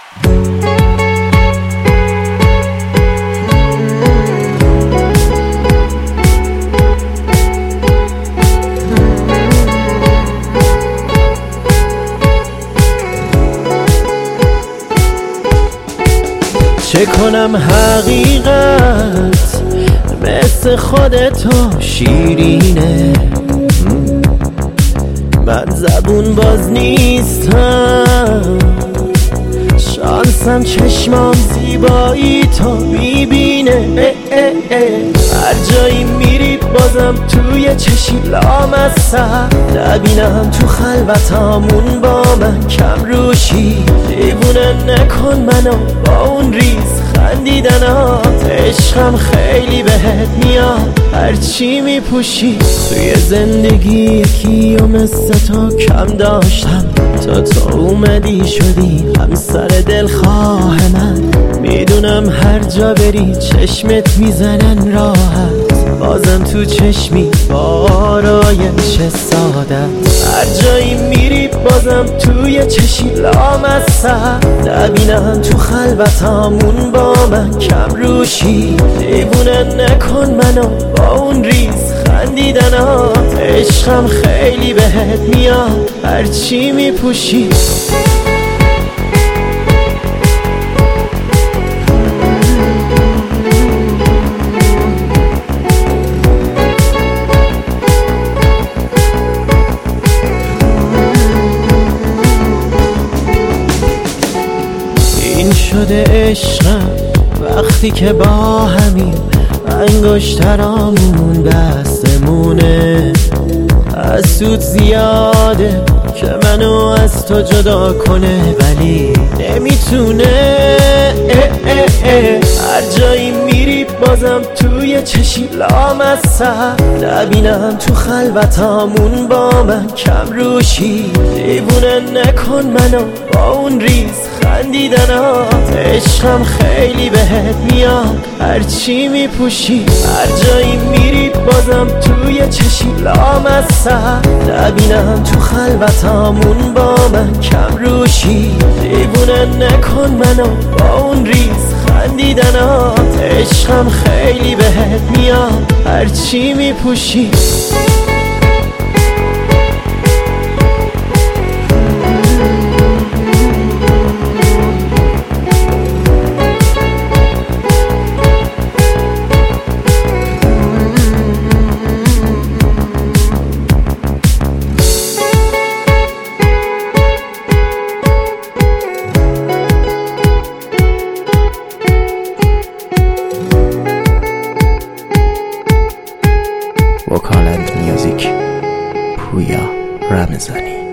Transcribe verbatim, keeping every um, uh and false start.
چه کنم حقیقت مثل خودتو شیرینه، من زبون باز نیستم، شانسم چشمام زیبایی تو میبینه. هر جایی میری بازم توی چشی لامصب، نبینم تو خلوتامون با من کم روشی، دیوونه نکن منو با اون ریز خندیدنات، عشقم خیلی بهت میاد هرچی میپوشی. توی زندگی یکی و مثل تو کم داشتم، تا تو اومدی شدی همسر دلخواه من، میدونم هر جا بری چشمت میزنن راحت، بازم تو چشمی با آرایش ساده، هر جایی میری بازم توی چشی لامصب، نبینم تو خلوتامون با من کم روشی، دیوونه نکن منو با اون ریز خندیدنات، عشقم خیلی بهت میاد هرچی میپوشی. این شده عشقم وقتی که با همین انگشترامون دستمونه، از سود زیاده که منو از تو جدا کنه ولی نمیتونه. اه اه اه. هر جایی میری بازم توی چشی لامصب، نبینم تو خلوتامون با من کم روشی، دیوونه نکن منو با اون ریز خندیدنات، عشقم خیلی بهت میاد هرچی میپوشی، هر جایی میری بازم توی چشی لامصب، نبینم تو خلوتامون با من کم روشی، دیوونه نکن منو با اون ریز خندیدنات، عشقم خیلی بهت میاد هرچی میپوشی. وکالت میوزیک، پویا رمضانی.